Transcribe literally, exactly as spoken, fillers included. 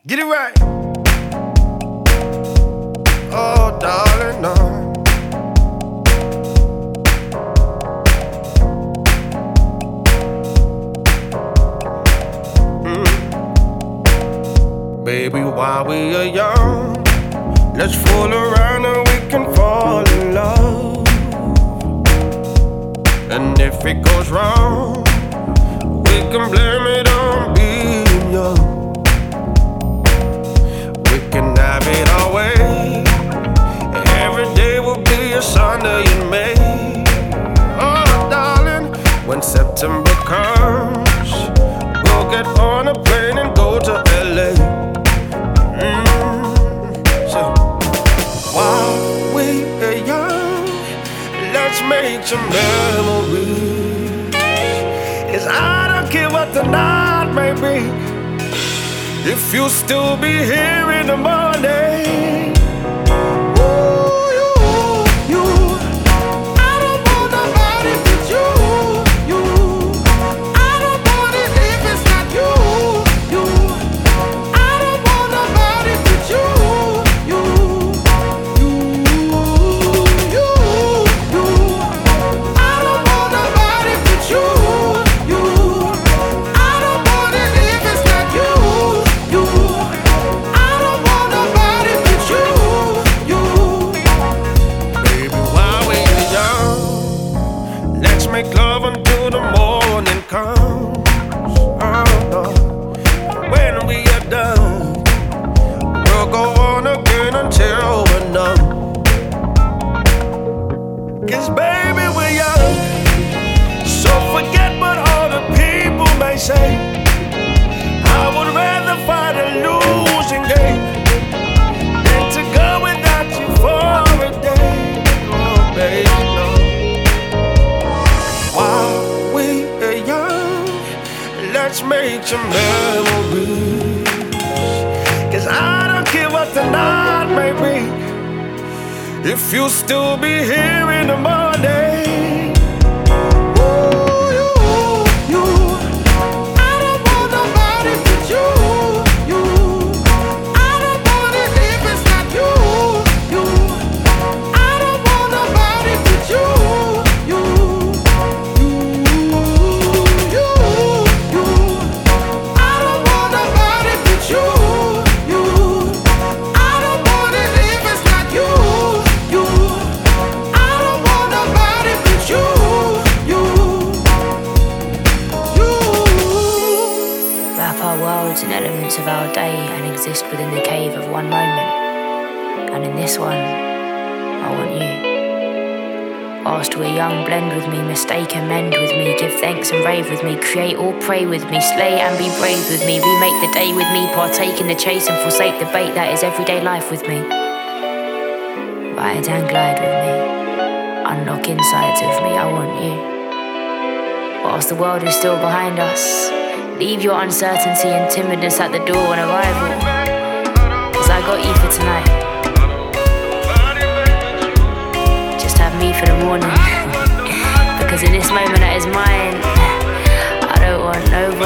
Get it right. Oh, darling, no. Mm. Baby, while we are young, let's fool around and we can fall in love. And if it goes wrong, we can blame it on being young. We can have it our way. Every day will be a Sunday in May. Oh, darling, when September comes, we'll get on a plane and go to L A. Mm. So, while we are young, let's make some memories. 'Cause I don't care what the night may be, if you'll still be here in the morning. Ooh, you, you, I don't want nobody but you, you. I don't want it if it's not you, you. I don't want nobody but you, you, you, you, you. I don't want nobody but you, you. I don't want it if it's not you, you. I don't want nobody but you, you. Baby, while we're young, let's make love until the morning comes. Oh, no. When we are done, we'll go on again until we're numb. 'Cause baby, we're young, so forget what all the people may say. I would rather fight a losing game than to go without you for a day. Oh, baby, no. While we are young, let's make some memories. 'Cause I don't care what the night may be, if you'll still be here in the morning. Ooh, you, you. I don't want nobody but you, you. I don't want it if it's not you, you. I don't want nobody but you, you, you, you, you. I don't want nobody but you, you. I don't want it if it's not you, you. I don't want nobody but you, you, you. Wrap our worlds in elements of our day and exist within the cave of one moment. And in this one, I want you. Whilst we're young, blend with me, mistake and mend with me, give thanks and rave with me, create or pray with me, slay and be brave with me, remake the day with me, partake in the chase and forsake the bait that is everyday life with me. Ride and glide with me, unlock insides of me, I want you. Whilst the world is still behind us, leave your uncertainty and timidness at the door on arrival. 'Cause I got you for tonight. Just have me for the morning. Because in this moment that is mine, I don't want nobody.